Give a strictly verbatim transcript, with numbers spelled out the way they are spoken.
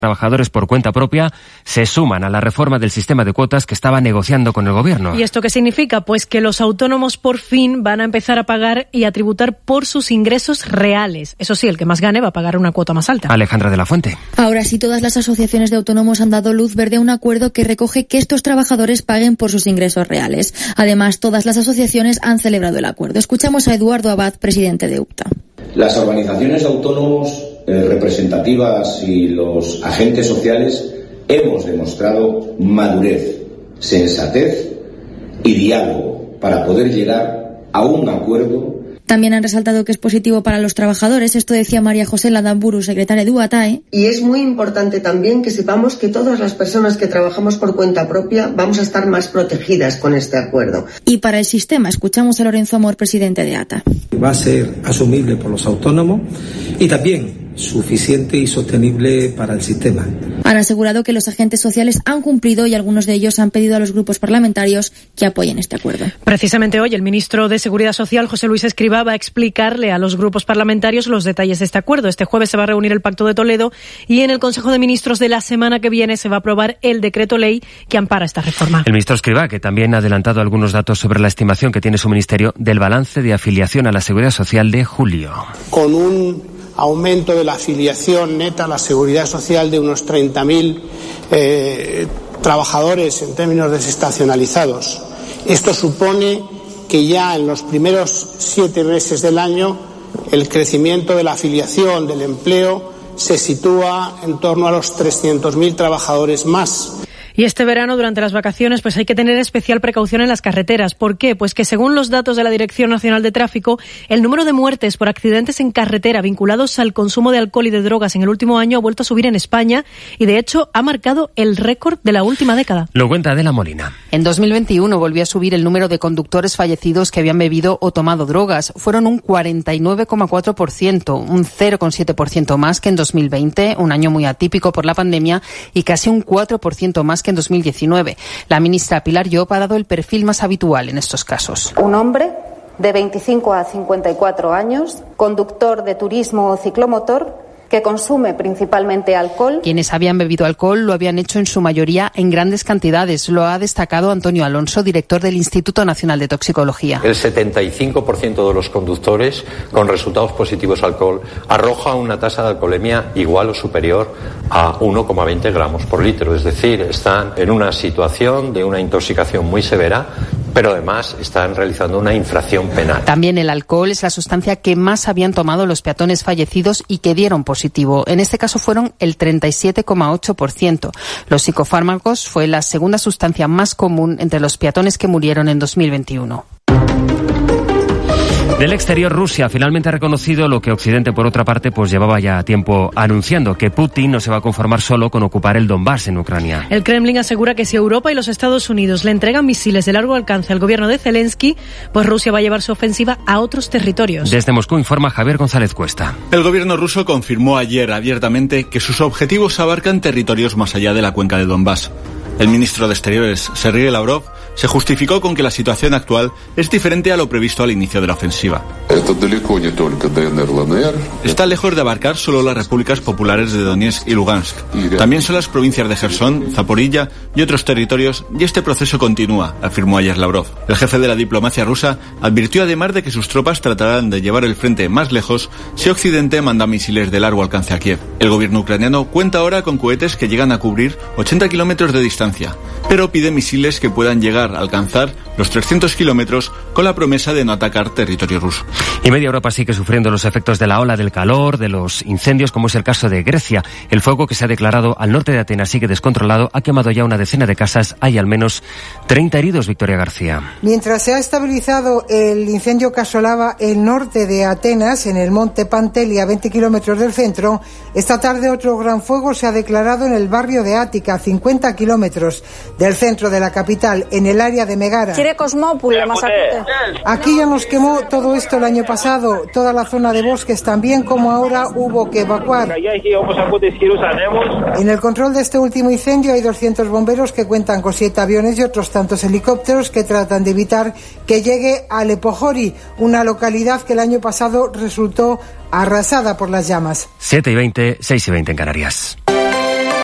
Trabajadores por cuenta propia se suman a la reforma del sistema de cuotas que estaba negociando con el gobierno. ¿Y esto qué significa? Pues que los autónomos por fin van a empezar a pagar y a tributar por sus ingresos reales. Eso sí, el que más gane va a pagar una cuota más alta. Alejandra de la Fuente. Ahora sí, todas las asociaciones de autónomos han dado luz verde a un acuerdo que recoge que estos trabajadores paguen por sus ingresos reales. Además, todas las asociaciones han celebrado el acuerdo. Escuchamos a Eduardo Abad, presidente de U P T A. Las organizaciones de autónomos eh, representativas y los agentes sociales hemos demostrado madurez, sensatez y diálogo para poder llegar a un acuerdo. También han resaltado que es positivo para los trabajadores. Esto decía María José Landamburu, secretaria de U A T A E. Y es muy importante también que sepamos que todas las personas que trabajamos por cuenta propia vamos a estar más protegidas con este acuerdo. Y para el sistema, escuchamos a Lorenzo Amor, presidente de A T A. Va a ser asumible por los autónomos y también suficiente y sostenible para el sistema. Han asegurado que los agentes sociales han cumplido y algunos de ellos han pedido a los grupos parlamentarios que apoyen este acuerdo. Precisamente hoy el ministro de Seguridad Social, José Luis Escrivá, va a explicarle a los grupos parlamentarios los detalles de este acuerdo. Este jueves se va a reunir el Pacto de Toledo y en el Consejo de Ministros de la semana que viene se va a aprobar el decreto ley que ampara esta reforma. El ministro Escrivá, que también ha adelantado algunos datos sobre la estimación que tiene su ministerio del balance de afiliación a la Seguridad Social de julio. Con un aumento de la afiliación neta a la Seguridad Social de unos treinta mil eh, trabajadores en términos desestacionalizados. Esto supone que ya en los primeros siete meses del año el crecimiento de la afiliación, del empleo, se sitúa en torno a los trescientos mil trabajadores más. Y este verano, durante las vacaciones, pues hay que tener especial precaución en las carreteras. ¿Por qué? Pues que según los datos de la Dirección Nacional de Tráfico, el número de muertes por accidentes en carretera vinculados al consumo de alcohol y de drogas en el último año ha vuelto a subir en España y, de hecho, ha marcado el récord de la última década. Lo cuenta Adela Molina. En dos mil veintiuno volvió a subir el número de conductores fallecidos que habían bebido o tomado drogas. Fueron un cuarenta y nueve coma cuatro por ciento, un cero coma siete por ciento más que en dos mil veinte, un año muy atípico por la pandemia, y casi un cuatro por ciento más que en dos mil diecinueve. La ministra Pilar Llop ha dado el perfil más habitual en estos casos. Un hombre de veinticinco a cincuenta y cuatro años, conductor de turismo o ciclomotor, que consume principalmente alcohol. Quienes habían bebido alcohol lo habían hecho en su mayoría en grandes cantidades. Lo ha destacado Antonio Alonso, director del Instituto Nacional de Toxicología. El setenta y cinco por ciento de los conductores con resultados positivos al alcohol arroja una tasa de alcoholemia igual o superior a uno coma veinte gramos por litro. Es decir, están en una situación de una intoxicación muy severa, pero además están realizando una infracción penal. También el alcohol es la sustancia que más habían tomado los peatones fallecidos y que dieron positivo. En este caso fueron el treinta y siete coma ocho por ciento. Los psicofármacos fue la segunda sustancia más común entre los peatones que murieron en dos mil veintiuno. Del exterior, Rusia finalmente ha reconocido lo que Occidente, por otra parte, pues llevaba ya tiempo anunciando, que Putin no se va a conformar solo con ocupar el Donbass en Ucrania. El Kremlin asegura que si Europa y los Estados Unidos le entregan misiles de largo alcance al gobierno de Zelensky, pues Rusia va a llevar su ofensiva a otros territorios. Desde Moscú informa Javier González Cuesta. El gobierno ruso confirmó ayer abiertamente que sus objetivos abarcan territorios más allá de la cuenca de Donbass. El ministro de Exteriores, Sergei Lavrov, se justificó con que la situación actual es diferente a lo previsto al inicio de la ofensiva. Está lejos de abarcar solo las repúblicas populares de Donetsk y Lugansk. También son las provincias de Jersón, Zaporilla y otros territorios, y este proceso continúa, afirmó ayer Lavrov. El jefe de la diplomacia rusa advirtió además de que sus tropas tratarán de llevar el frente más lejos si Occidente manda misiles de largo alcance a Kiev. El gobierno ucraniano cuenta ahora con cohetes que llegan a cubrir ochenta kilómetros de distancia, pero pide misiles que puedan llegar a alcanzar los trescientos kilómetros con la promesa de no atacar territorio ruso. Y media Europa sigue sufriendo los efectos de la ola del calor, de los incendios, como es el caso de Grecia. El fuego que se ha declarado al norte de Atenas sigue descontrolado, ha quemado ya una decena de casas, hay al menos treinta heridos, Victoria García. Mientras se ha estabilizado el incendio que asolaba el norte de Atenas, en el monte Panteli, a veinte kilómetros del centro, esta tarde otro gran fuego se ha declarado en el barrio de Ática, a cincuenta kilómetros del centro de la capital, en el área de Megara. Aquí ya nos quemó todo esto el año pasado, toda la zona de bosques también, como ahora hubo que evacuar. En el control de este último incendio hay doscientos bomberos que cuentan con siete aviones y otros tantos helicópteros que tratan de evitar que llegue a Lepojori, una localidad que el año pasado resultó arrasada por las llamas. siete y veinte, seis y veinte en Canarias.